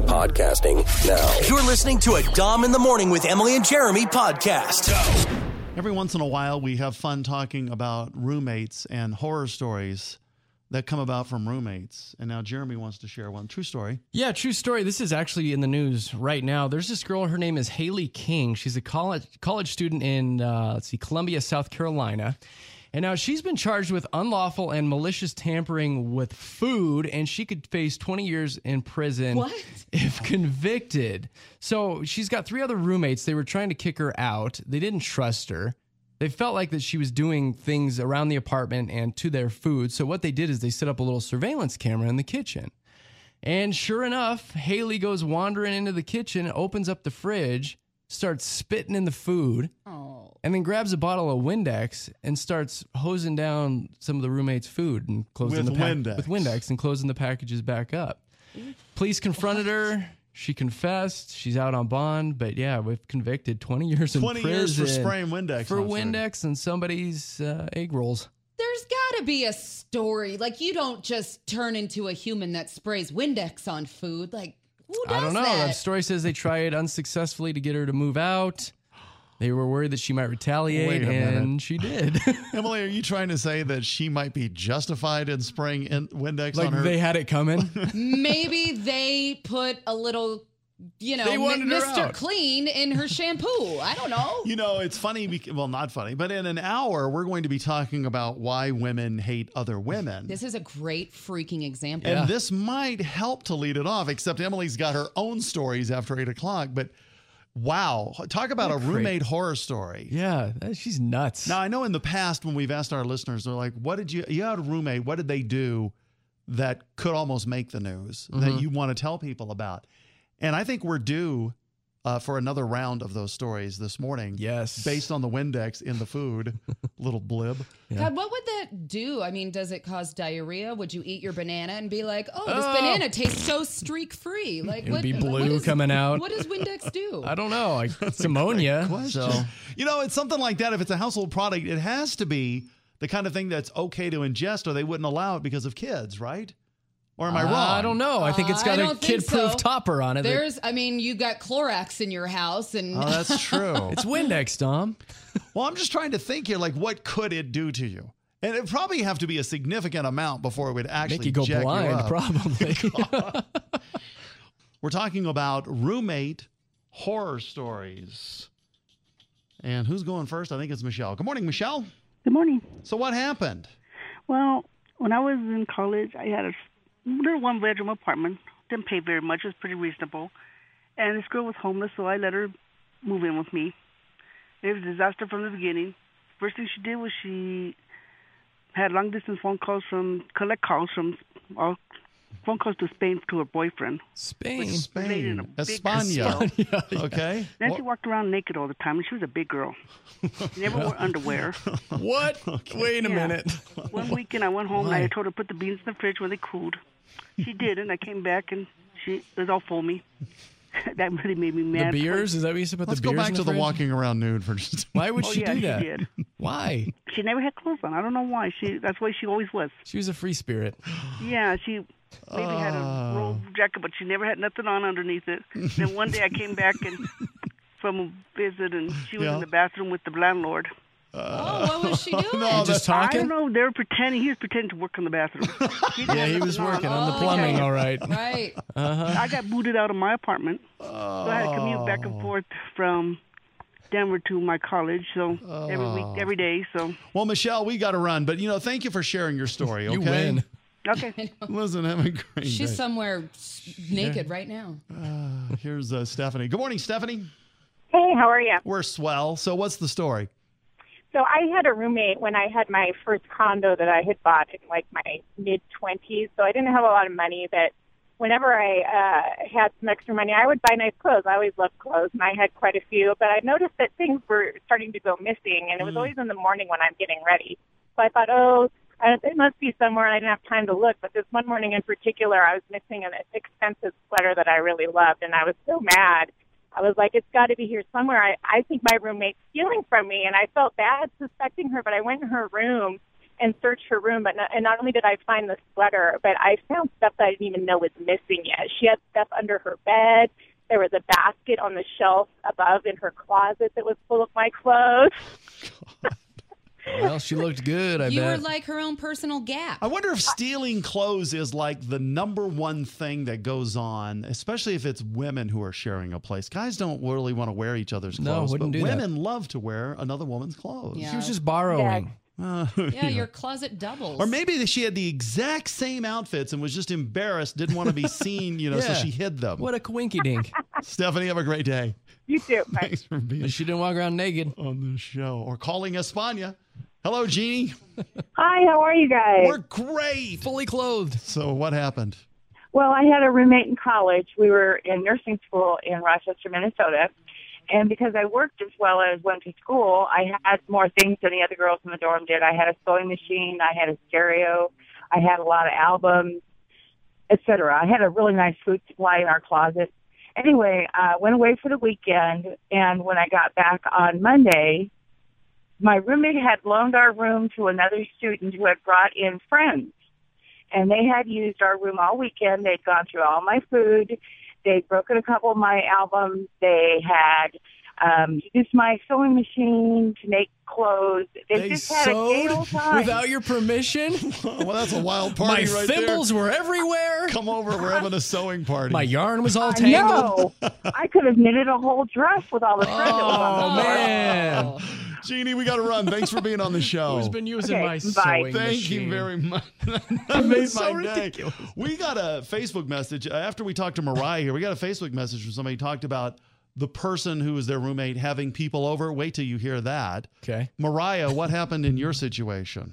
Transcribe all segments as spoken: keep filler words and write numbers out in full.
podcasting now. You're listening to a Dom in the Morning with Emily and Jeremy podcast. Every once in a while, we have fun talking about roommates and horror stories that come about from roommates. And now Jeremy wants to share one. True story. Yeah, true story. This is actually in the news right now. There's this girl. Her name is Haley King. She's a college college student in, uh, let's see, Columbia, South Carolina. And now she's been charged with unlawful and malicious tampering with food, and she could face twenty years in prison What? if convicted. So she's got three other roommates. They were trying to kick her out. They didn't trust her. They felt like that she was doing things around the apartment and to their food. So what they did is they set up a little surveillance camera in the kitchen. And sure enough, Haley goes wandering into the kitchen, opens up the fridge, starts spitting in the food, Oh. and then grabs a bottle of Windex and starts hosing down some of the roommates' food and closing With the pack- Windex. with Windex and closing the packages back up. Police confronted her. She confessed. She's out on bond, but yeah, we've convicted twenty years in twenty prison years for spraying Windex for on food. Windex and somebody's uh, egg rolls. There's got to be a story. Like, you don't just turn into a human that sprays Windex on food. Like, who does I don't know. that? The story says they tried unsuccessfully to get her to move out. They were worried that she might retaliate, Wait a and minute. she did. Emily, are you trying to say that she might be justified in spraying in Windex like on her? they had it coming. Maybe they put a little, you know, They wanted her Mister out. Clean in her shampoo. I don't know. You know, it's funny. Because, well, not funny, but in an hour, we're going to be talking about why women hate other women. This is a great freaking example. And this might help to lead it off, except Emily's got her own stories after eight o'clock. But wow, talk about a What a roommate horror story. Yeah, that- she's nuts. Now, I know in the past when we've asked our listeners, they're like, what did you, you had a roommate, what did they do that could almost make the news that you want to tell people about? And I think we're due uh, for another round of those stories this morning. Yes. Based on the Windex in the food, little blib. God, what would that do? I mean, does it cause diarrhea? Would you eat your banana and be like, oh, this Oh. banana tastes so streak-free? Like, It'd what, be what blue is- coming out. What does Windex do? I don't know. Like, it's ammonia. Question. So You know, it's something like that. If it's a household product, it has to be the kind of thing that's okay to ingest, or they wouldn't allow it because of kids, right? Or am I wrong? I don't know. I think it's Uh, got I a don't think kid-proof so. topper on it. that- There's, I mean, you got Clorox in your house, and Oh, that's true. It's Windex, Dom. Well, I'm just trying to think here, like, what could it do to you? And it'd probably have to be a significant amount before it would actually Make you go jack blind, up. probably. We're talking about roommate horror stories. And who's going first? I think it's Michelle. Good morning, Michelle. Good morning. So what happened? Well, when I was in college, I had a little one-bedroom apartment. Didn't pay very much. It was pretty reasonable. And this girl was homeless, so I let her move in with me. It was a disaster from the beginning. First thing she did was she had long-distance phone calls from, collect calls from, all phone calls to Spain to her boyfriend. Spain. Played in a Spain. big España. Yeah. Okay. Then What- she walked around naked all the time, and she was a big girl. She never wore underwear. What? Wait a Yeah. minute. One weekend I went home and Why? I told her to put the beans in the fridge when they cooled. She did, and I came back and she it was all foamy. That really made me The mad. beers? Is that what you said about Let's the go beers back in to the fridge? walking around nude for just Why would Oh, she yeah, do she that? did. Why? She never had clothes on. I don't know why. She that's the way she always was. She was a free spirit. Yeah, she maybe had a robe jacket, but she never had nothing on underneath it. Then one day I came back and from a visit, and she was Yeah. in the bathroom with the landlord. oh, what was she doing? No, Just I talking? don't know. They were pretending. He was pretending to work in the bathroom. He didn't Yeah, have he was nothing on. working on the Oh. plumbing, all right. Right. I got booted out of my apartment, so I had to commute back and forth from Denver to my college. So every week, every day. So Well, Michelle, we got to run, but you know, thank you for sharing your story. Okay. You win. okay. Listen, have a great She's day. somewhere s- naked right now. Here's uh, Stephanie. Good morning, Stephanie. Hey, how are you? We're swell. So what's the story? So I had a roommate when I had my first condo that I had bought in like my mid-twenties. So I didn't have a lot of money, but whenever I uh, had some extra money, I would buy nice clothes. I always loved clothes, and I had quite a few. But I noticed that things were starting to go missing, and it was always in the morning when I'm getting ready. So I thought, oh, I, it must be somewhere, and I didn't have time to look. But this one morning in particular, I was missing an expensive sweater that I really loved, and I was so mad. I was like, it's got to be here somewhere. I, I think my roommate's stealing from me, and I felt bad suspecting her, but I went in her room, and searched her room. But not, and not only did I find the sweater, but I found stuff that I didn't even know was missing yet. She had stuff under her bed. There was a basket on the shelf above in her closet that was full of my clothes. Well, she looked good, I you bet. were like her own personal Gap. I wonder if stealing clothes is like the number one thing that goes on, especially if it's women who are sharing a place. Guys don't really want to wear each other's No, clothes, wouldn't but do that. women love to wear another woman's clothes. Yeah. She was just borrowing. Uh, Yeah, you your know. closet doubles. Or maybe that she had the exact same outfits and was just embarrassed, didn't want to be seen, you know, so Yeah. she hid them. What a coinky dink. Stephanie, have a great day. You too. Bye. Thanks for being She didn't walk around naked. on the show. Or calling Espana. Hello, Jeannie. Hi, how are you guys? We're great. Fully clothed. So what happened? Well, I had a roommate in college. We were in nursing school in Rochester, Minnesota. And because I worked as well as went to school, I had more things than the other girls in the dorm did. I had a sewing machine. I had a stereo. I had a lot of albums, et cetera. I had a really nice food supply in our closet. Anyway, I uh, went away for the weekend. And when I got back on Monday, my roommate had loaned our room to another student who had brought in friends. And they had used our room all weekend. They'd gone through all my food. They'd broken a couple of my albums. They had um, used my sewing machine to make clothes. They, They just had a gay sewed old time. without your permission? Well, that's a wild My party right thimbles there. were everywhere. Come over. We're having a sewing party. My yarn was all I tangled. know. I could have knitted a whole dress with all the thread that was on Oh, the floor. man. Jeannie, we got to run. Thanks for being on the show. Who's been using Okay, my bye. sewing Thank machine? you very much. That made so my day. ridiculous. We got a Facebook message uh, after we talked to Mariah here. We got a Facebook message from somebody who talked about the person who was their roommate having people over. Wait till you hear that. Okay. Mariah, what happened in your situation?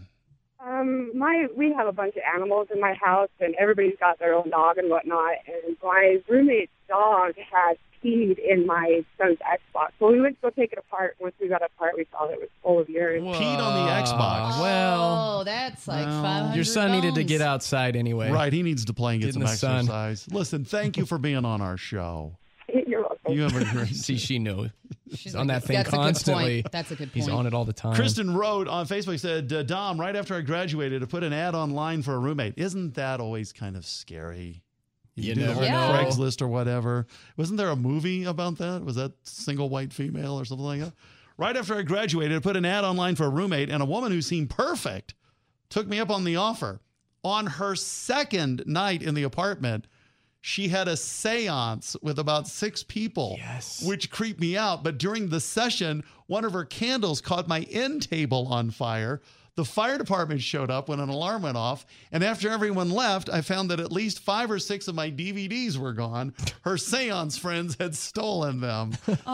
Um, my we have a bunch of animals in my house, and everybody's got their own dog and whatnot. And my roommate's dog had peed in my son's Xbox. So we went to go take it apart. Once we got apart, we saw that it was full of urine. Peed on the Xbox. Well, oh, that's like well, five hundred your son needed to bones. get outside anyway. Right, he needs to play and get, Get in some the sun. exercise. Listen, thank you for being on our show. You're welcome. You have a great See, she knew. She's He's on like, that thing that's a good constantly. point. That's a good point. He's on it all the time. Kristen wrote on Facebook, said, uh, Dom, right after I graduated, to put an ad online for a roommate. Isn't that always kind of scary? You do never it on know. Craigslist or whatever. Wasn't there a movie about that? Was that Single White Female or something like that? Right after I graduated, I put an ad online for a roommate, and a woman who seemed perfect took me up on the offer. On her second night in the apartment, she had a seance with about six people, Yes. which creeped me out. But during the session, one of her candles caught my end table on fire. The fire department showed up when an alarm went off. And after everyone left, I found that at least five or six of my D V Ds were gone. Her seance friends had stolen them.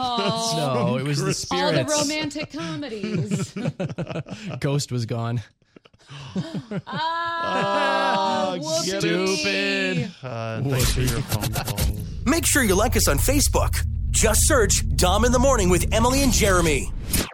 Oh, No, it was the all the spirits. romantic comedies. Ghost was gone. Ah, Oh, get whoopee. Stupid. Uh, thanks for your phone calls. Make sure you like us on Facebook. Just search Dom in the Morning with Emily and Jeremy.